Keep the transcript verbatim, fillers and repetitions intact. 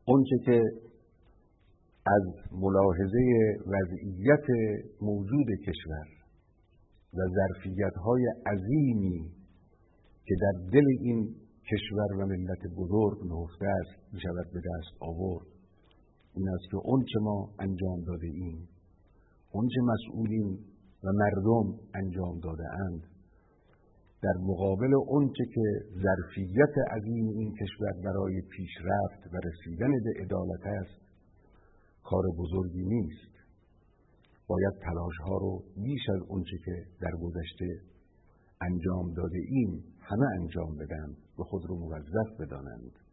اونچه که از ملاحظه وضعیت موجود کشور و ظرفیت‌های عظیمی که در دل این کشور و ملت بزرگ نهفته است می‌شود به دست آورد این است که اونچه ما انجام داده ایم، اونچه مسئولین و مردم انجام داده اند، در مقابل اونچه که ظرفیت عظیم این کشور برای پیشرفت و رسیدن به عدالت است، کار بزرگی نیست. باید تلاش‌ها رو بیش از اونچه که در گذشته انجام داده ایم همه انجام بدن و خود رو موظف بدانند.